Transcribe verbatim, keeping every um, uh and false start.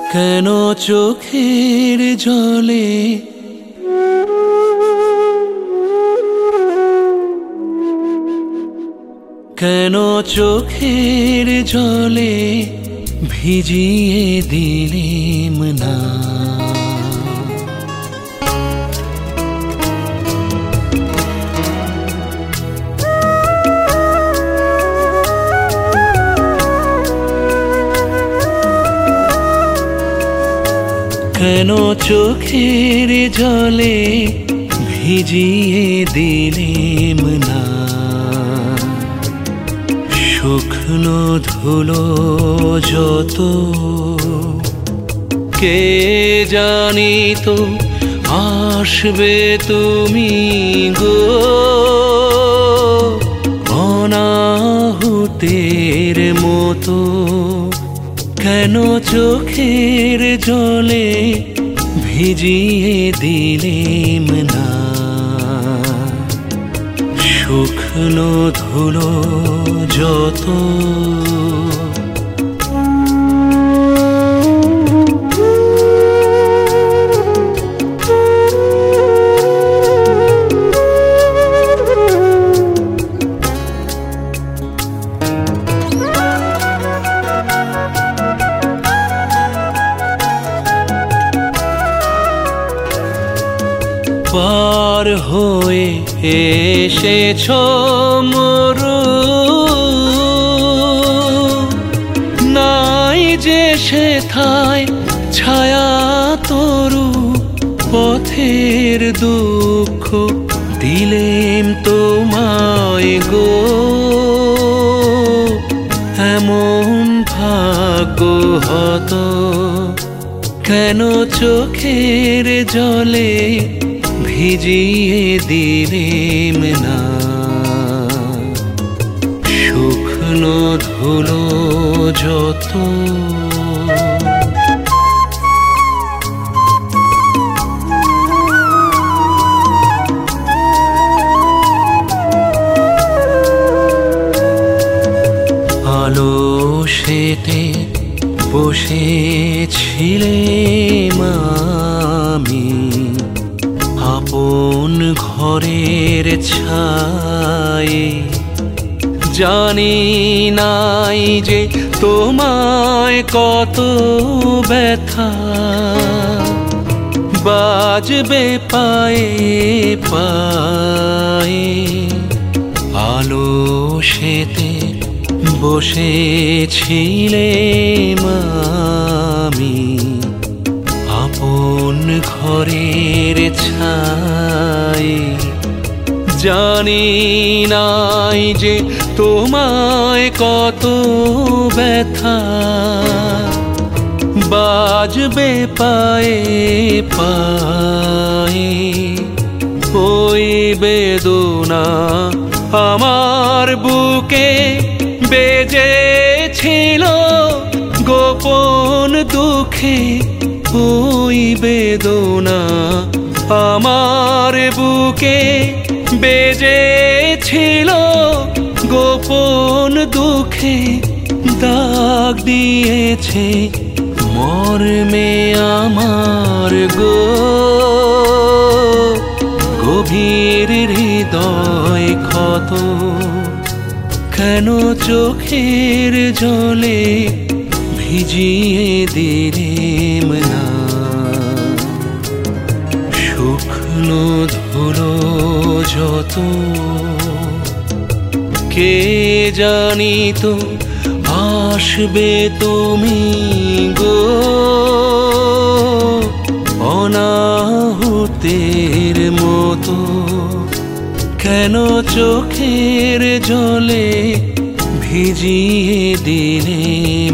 কেন চোখের জলে কেন চোখের জলে ভিজিয়ে দিলেম না। কেন চোখের জলে ভিজিয়ে দিলেম না। শুকনো ধুলো যত কে জানিত আসবে তুমি গো, অনাহুতের মতো। কেন চোখের জলে ভিজিয়ে দিলেম না। শুকনো ধুলো যত পার হয়ে এসেছ মরু, নাই যে সেথায় ছায়া তরু। পথের দুঃখ দিলেম তোমায় গো, এমন ভাগ্য হতো। কেন চোখের জলে ভিজিয়ে দিলেম না। শুকনো ধুলো যত আলো সেটে বসেছিলেম আমি, আপন ঘরের ছায়ে। জানি নাই যে তোমায় কত ব্যথা বাজবে পায়ে পায়ে। আলো সেতে বসেছিলেম আমি, আপন ঘরের ছায়ে। জানি নাই যে তোমায় কত ব্যথা বাজবে পায়ে পায়ে। ওই বেদনা আমার বুকে বেজেছিল গোপন দুঃখে। ওই বেদনা আমার বুকে বেজেছিল গোপন দুঃখে। দাগ দিয়েছে মর্মে আমার গো, গভীর হৃদয় ক্ষত। কেন চোখের জলে ভিজিয়ে দিলেম না। শুকনো ধুলো যত কে জানিত আসবে তুমি গো, অনাহুতের মতো। কেন চোখের জলে ভিজিয়ে দিলে